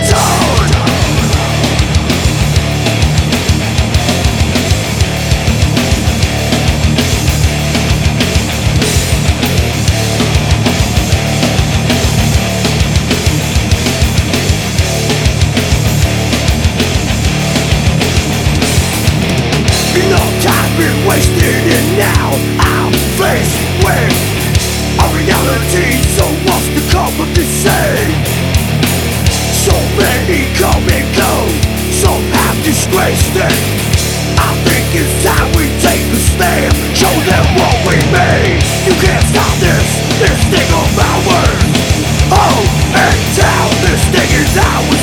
Wasted and now I'm faced with a reality so what's to come of this shame. So many come and go, some have disgraced it. I think it's time we take a stand, show them what we made. You can't stop this thing of ours. Oh, and tell this thing is ours